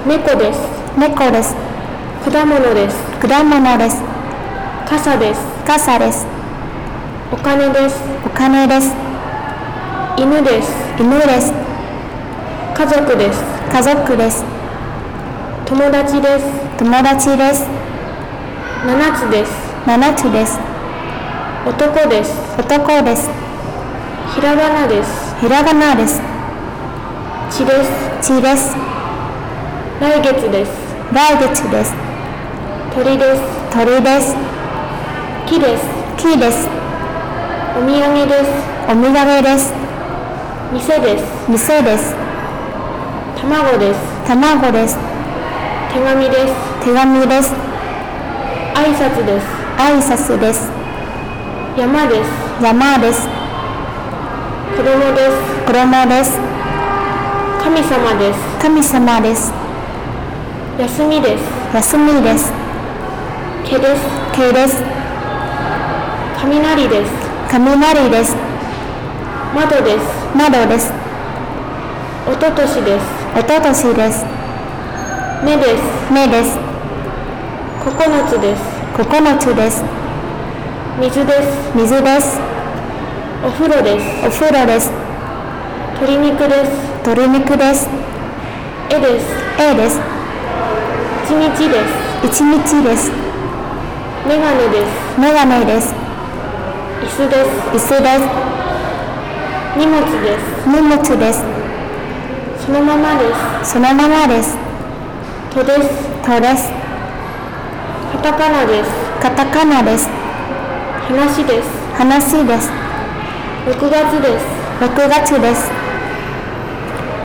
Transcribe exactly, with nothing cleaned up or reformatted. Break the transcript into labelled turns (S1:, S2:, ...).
S1: 猫です。
S2: 猫です。
S1: 果物です。
S2: 果物です。
S1: 傘です。
S2: 傘です。
S1: お金です。
S2: お金です。
S1: 犬です。
S2: 犬です。
S1: 家族です。
S2: 家族です。
S1: 友達です。
S2: 友達です。
S1: 七つです。
S2: 七つです。
S1: 男です。
S2: 男です。
S1: ひらがなです。
S2: ひらがなです。
S1: 血です。
S2: 血です。
S1: 来月です。
S2: 来月です。
S1: 鳥です。
S2: 鳥です。
S1: 木です。
S2: 木です。
S1: お土産です。
S2: お土産です。
S1: 店です。
S2: 店です。
S1: 卵です。
S2: 卵です。
S1: 手紙です。
S2: 手紙です。
S1: 挨拶です。
S2: 挨拶です。
S1: 山です。
S2: 山です。
S1: 子供です。
S2: 子供です。
S1: 神様です。
S2: 神様です。
S1: 休みです。
S2: 休みです。
S1: 毛です。
S2: 毛です。
S1: 雷です。
S2: 雷です。
S1: 窓です。
S2: 窓です。
S1: おととしです。
S2: おととしです。
S1: 目です。
S2: 目です。
S1: 九つです。
S2: 九つです。
S1: 水です。
S2: 水です。
S1: お風呂です。
S2: お風呂です。
S1: 鶏肉です。
S2: 鶏肉です。
S1: 絵です。
S2: 絵です。
S1: 一日です。
S2: 一日です。
S1: メガネです。
S2: メガネです。
S1: 椅子です。
S2: 椅子です。
S1: 荷物です。
S2: 荷物です。
S1: そのままです。
S2: そのままです。
S1: とです。
S2: とです。
S1: カタカナです。
S2: カタカナです。
S1: 話です。
S2: 話です。
S1: ろくがつです。
S2: ろくがつです。